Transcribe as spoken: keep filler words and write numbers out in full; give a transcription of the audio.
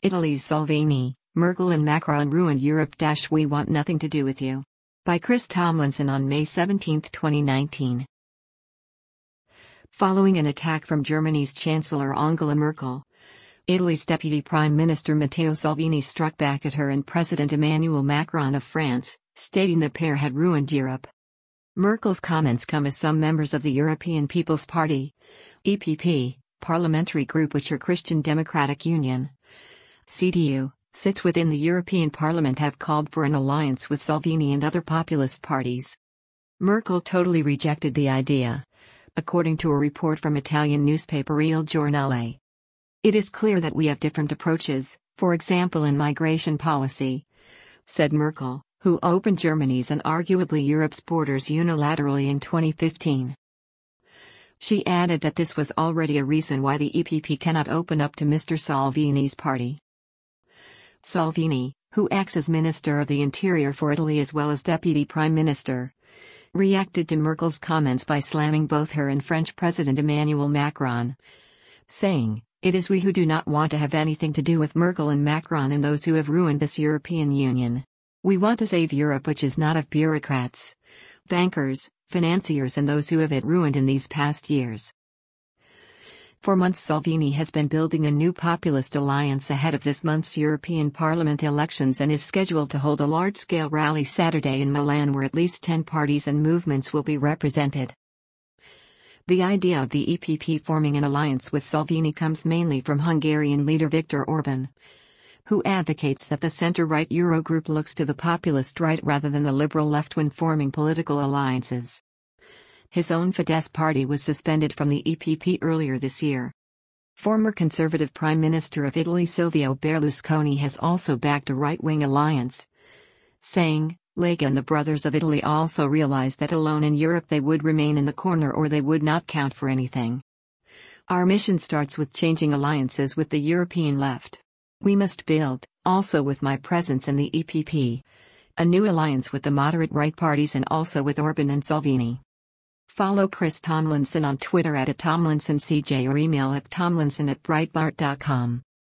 Italy's Salvini, Merkel and Macron ruined Europe. We want nothing to do with you. By Chris Tomlinson on May seventeenth, twenty nineteen. Following an attack from Germany's Chancellor Angela Merkel, Italy's Deputy Prime Minister Matteo Salvini struck back at her and President Emmanuel Macron of France, stating the pair had ruined Europe. Merkel's comments come as some members of the European People's Party, E P P, parliamentary group which are Christian Democratic Union, C D U, sits within the European Parliament, have called for an alliance with Salvini and other populist parties. Merkel totally rejected the idea, according to a report from Italian newspaper Il Giornale. It is clear that we have different approaches, for example in migration policy, said Merkel, who opened Germany's and arguably Europe's borders unilaterally in twenty fifteen. She added that this was already a reason why the E P P cannot open up to Mister Salvini's party. Salvini, who acts as Minister of the Interior for Italy as well as Deputy Prime Minister, reacted to Merkel's comments by slamming both her and French President Emmanuel Macron, saying, "It is we who do not want to have anything to do with Merkel and Macron and those who have ruined this European Union. We want to save Europe, which is not of bureaucrats, bankers, financiers and those who have it ruined in these past years." For months Salvini has been building a new populist alliance ahead of this month's European Parliament elections and is scheduled to hold a large-scale rally Saturday in Milan where at least ten parties and movements will be represented. The idea of the E P P forming an alliance with Salvini comes mainly from Hungarian leader Viktor Orban, who advocates that the center-right Eurogroup looks to the populist right rather than the liberal left when forming political alliances. His own Fidesz party was suspended from the E P P earlier this year. Former Conservative Prime Minister of Italy Silvio Berlusconi has also backed a right-wing alliance, saying, "Lega and the Brothers of Italy also realized that alone in Europe they would remain in the corner or they would not count for anything. Our mission starts with changing alliances with the European left. We must build, also with my presence in the E P P, a new alliance with the moderate right parties and also with Orban and Salvini." Follow Chris Tomlinson on Twitter at Tomlinson C J or email at tomlinson at breitbart dot com.